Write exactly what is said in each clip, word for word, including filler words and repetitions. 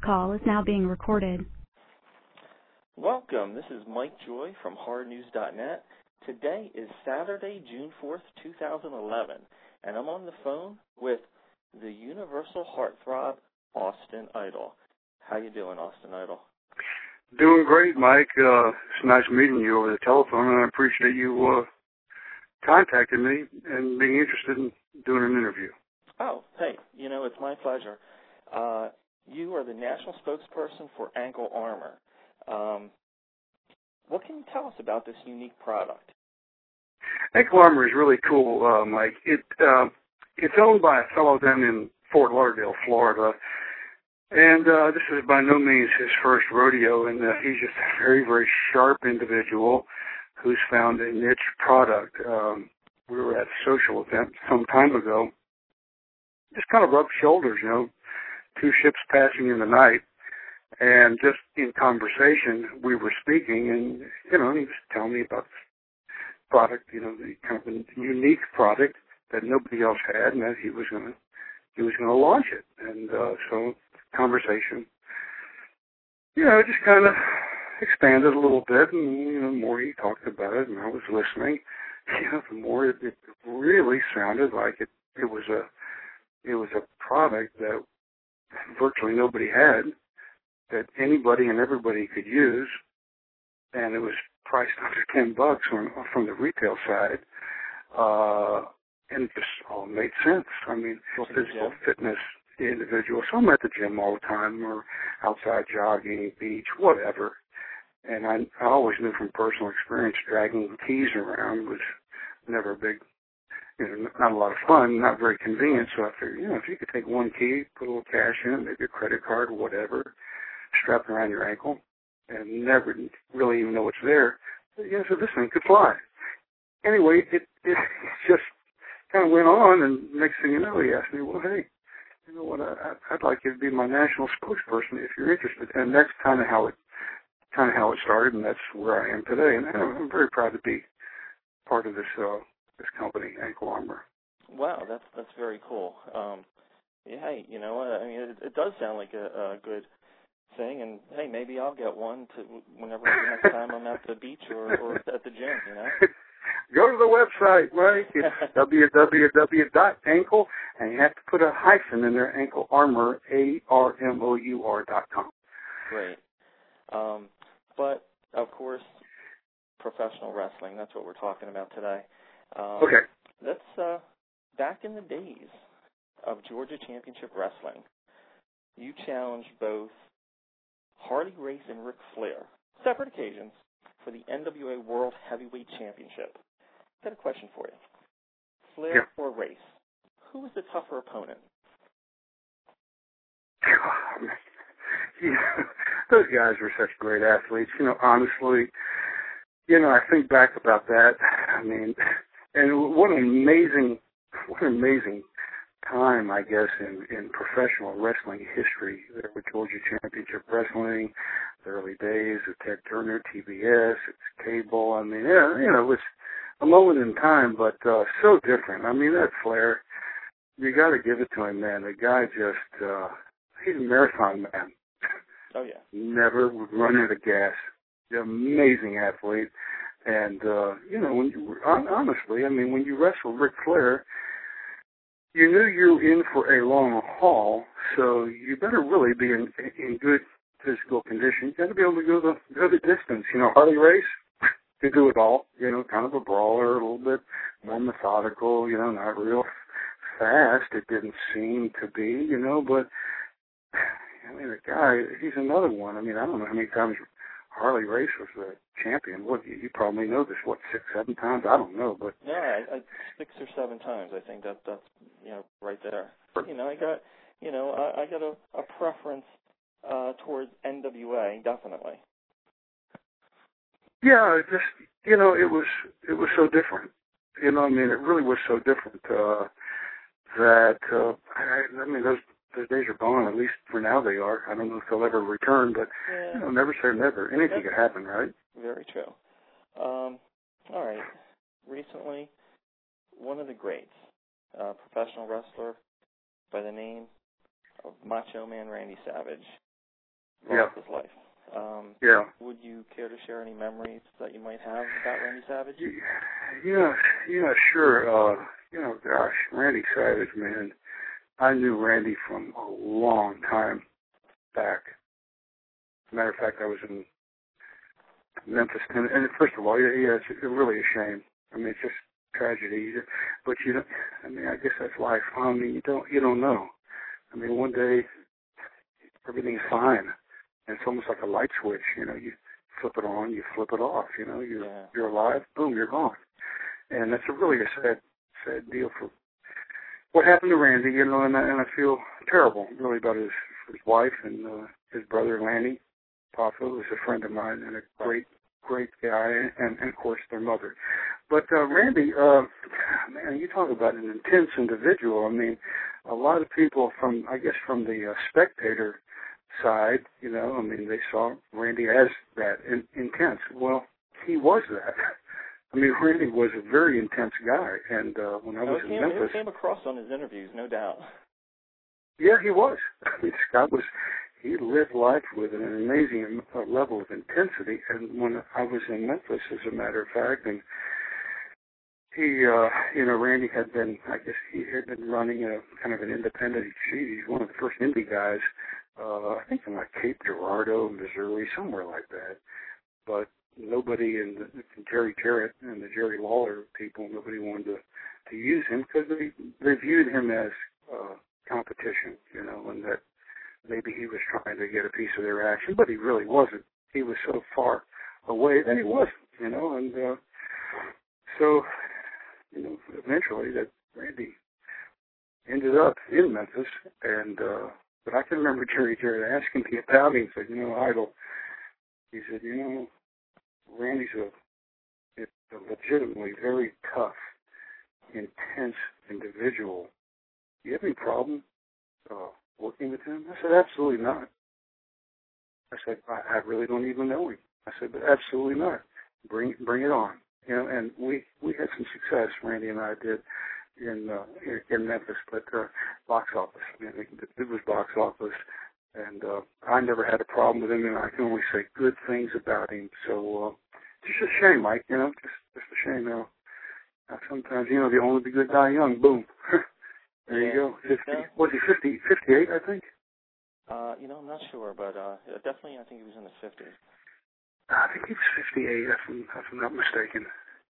call is now being recorded. Welcome. This is Mike Joy from hard news dot net. Today is Saturday, June fourth, two thousand eleven, and I'm on the phone with the Universal Heartthrob, Austin Idol. How you doing, Austin Idol? Doing great, Mike. Uh, it's nice meeting you over the telephone, and I appreciate you uh, contacting me and being interested in doing an interview. Oh, hey, you know, it's my pleasure. Uh, you are the national spokesperson for Ankle Armor. Um, what can you tell us about this unique product? Ankle Armor is really cool, uh, Mike. It uh, it's owned by a fellow down in Fort Lauderdale, Florida, and uh, this is by no means his first rodeo, and uh, he's just a very, very sharp individual who's found a niche product. Um, we were at a social event some time ago, just kind of rubbed shoulders, you know, two ships passing in the night. And just in conversation, we were speaking, and, you know, he was telling me about this product, you know, the kind of a unique product that nobody else had, and that he was going to he was going to launch it. And uh, so conversation, you know, just kind of expanded a little bit, and, you know, the more he talked about it, and I was listening, you know, the more it, it really sounded like it, it was a it was a product that virtually nobody had, that anybody and everybody could use, and it was priced under ten bucks from, from the retail side, uh, and it just all made sense. I mean, physical fitness individual. So I'm at the gym all the time, or outside jogging, beach, whatever. And I, I always knew from personal experience dragging keys around was never a big, you know, not a lot of fun, not very convenient. So I figured, you know, if you could take one key, put a little cash in it, maybe a credit card, whatever, strapped around your ankle, and never really even know it's there. You know, so this thing could fly. Anyway, it, it just kind of went on, and next thing you know, he asked me, well, hey, you know what, I, I'd like you to be my national spokesperson if you're interested. And that's kind of how it kind of how it started, and that's where I am today. And I'm very proud to be part of this uh, this company, Ankle Armor. Wow, that's that's very cool. Um, yeah, hey, you know what, I mean, it, it does sound like a, a good thing, and hey, maybe I'll get one to whenever the next time I'm at the beach or, or at the gym, you know. Go to the website, right? It's w w w dot ankle, and you have to put a hyphen in there, Ankle Armor, A R M O U R dot com. Great. Um, but, of course, professional wrestling, that's what we're talking about today. Um, okay. Let's, uh, back in the days of Georgia Championship Wrestling, you challenged both Harley Race and Ric Flair, separate occasions, for the N W A World Heavyweight Championship. Got a question for you. Flair yeah. or Race? Who was the tougher opponent? God, yeah, those guys were such great athletes. You know, honestly, you know, I think back about that. I mean, and what an amazing, what an amazing time, I guess, in, in professional wrestling history. There with Georgia Championship Wrestling, the early days of Ted Turner, T B S, it's cable. I mean, yeah, you know, it was a moment in time, but uh, so different. I mean, that Flair, you got to give it to him, man. The guy just, uh, he's a marathon man. Oh, yeah. Never would run out of gas. Amazing athlete. And, uh, you know, when you, honestly, I mean, when you wrestle Ric Flair, you knew you were in for a long haul, so you better really be in, in good physical condition. You got to be able to go the go the distance. You know, Harley Race could do it all. You know, kind of a brawler, a little bit more methodical. You know, not real fast. It didn't seem to be. You know, but I mean, the guy, he's another one. I mean, I don't know how many times Harley Race was the champion. What you, you probably know this? What, six, seven times? I don't know, but yeah, I, I, six or seven times. I think that that's you know right there. You know, I got you know I, I got a, a preference uh, towards N W A, definitely. Yeah, it just you know, it was it was so different. You know, I mean, it really was so different uh, that uh, I, I mean, those those days are gone. At least for now, they are. I don't know if they'll ever return, but yeah. you know, never say never. Anything could happen, right? Very true. Um, all right. Recently, one of the greats, a professional wrestler by the name of Macho Man Randy Savage, lost yeah. his life. Um, yeah. Would you care to share any memories that you might have about Randy Savage? Yeah, yeah, sure. Uh, you know, gosh, Randy Savage, man. I knew Randy from a long time back. As a matter of fact, I was in Memphis, and, and first of all, yeah, yeah, it's really a shame. I mean, it's just tragedy. But you know, I mean, I guess that's life. I mean, you don't, you don't know. I mean, one day everything's fine, and it's almost like a light switch. You know, you flip it on, you flip it off. You know, you're yeah. you're alive, boom, you're gone, and that's a really a sad, sad deal for what happened to Randy. You know, and I, and I feel terrible really about his his wife and uh, his brother Lanny Poffo, who's a friend of mine and a great, great guy, and, and of course their mother. But uh, Randy, uh, man, you talk about an intense individual. I mean, a lot of people from, I guess, from the uh, spectator side, you know, I mean, they saw Randy as that in, intense. Well, he was that. I mean, Randy was a very intense guy, and uh, when I no, was it in came, Memphis, it came across on his interviews, no doubt. Yeah, he was. I mean, Scott was. He lived life with an amazing uh, level of intensity. And when I was in Memphis, as a matter of fact, and he, uh, you know, Randy had been, I guess he had been running a kind of an independent. He's one of the first indie guys, uh, I think in like Cape Girardeau, Missouri, somewhere like that. But nobody in the, the Jerry Jarrett and the Jerry Lawler people, nobody wanted to, to use him because they, they viewed him as uh, competition, you know, and that maybe he was trying to get a piece of their action, but he really wasn't. He was so far away that he wasn't, you know, and uh, so, you know, eventually that Randy ended up in Memphis, and uh, but I can remember Jerry Jarrett asking me about him. He said, you know, Idol, he said, you know, Randy's a, a legitimately very tough, intense individual. Do you have any problem uh, working with him? I said, absolutely not. I said, I, I really don't even know him. I said, but absolutely not. Bring bring it on. You know, and we, we had some success, Randy and I did, in uh, in, in Memphis, but uh, box office. I mean, it, it was box office, and uh, I never had a problem with him, and I can only say good things about him. So uh, it's just a shame, Mike. You know, just just a shame. You know, uh, sometimes you know the only be good die young. Boom. There yeah. you go. fifty, Yeah. was he fifty, fifty-eight, I think? Uh, you know, I'm not sure, but uh, definitely I think he was in his fifties. I think he was fifty-eight, if I'm, if I'm not mistaken.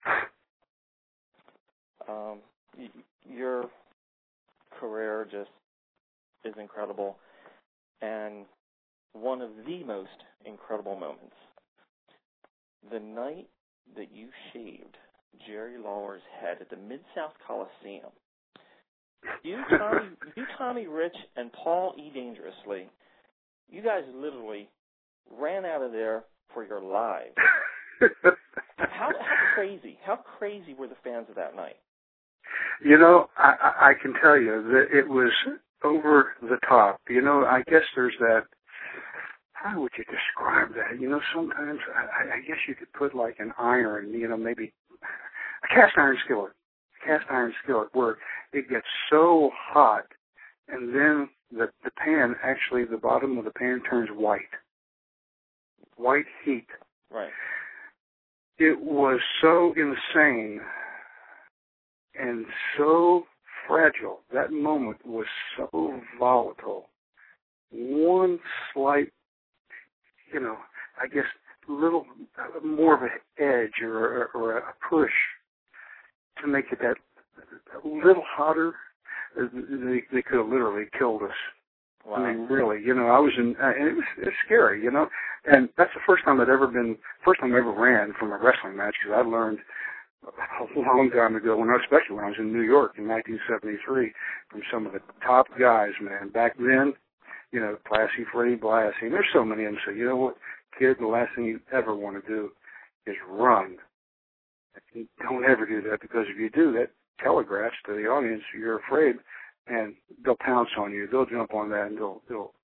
Um, y- your career just is incredible, and one of the most incredible moments, the night that you shaved Jerry Lawler's head at the Mid-South Coliseum. You, Tommy, you, Tommy Rich, and Paul E. Dangerously, you guys literally ran out of there for your lives. how, how crazy, how crazy were the fans of that night? You know, I, I can tell you that it was over the top. You know, I guess there's that, how would you describe that? You know, sometimes I, I guess you could put like an iron, you know, maybe a cast iron skillet, a cast iron skillet where it gets so hot and then the, the pan, actually the bottom of the pan turns white. White heat. Right. It was so insane and so fragile. That moment was so volatile. One slight, you know, I guess, little more of an edge or, or a push to make it that a little hotter, they, they could have literally killed us. Wow. I mean, really, you know, I was in, uh, and it was, it was scary, you know, and that's the first time I'd ever been, first time I ever ran from a wrestling match, because I learned a long time ago, when I, especially when I was in New York in nineteen seventy-three, from some of the top guys, man. Back then, you know, Classy Freddie Blassie, and there's so many of them. So, you know what, kid, the last thing you ever want to do is run. Don't ever do that, because if you do, that telegraphs to the audience you're afraid, and they'll pounce on you. They'll jump on that, and they'll they'll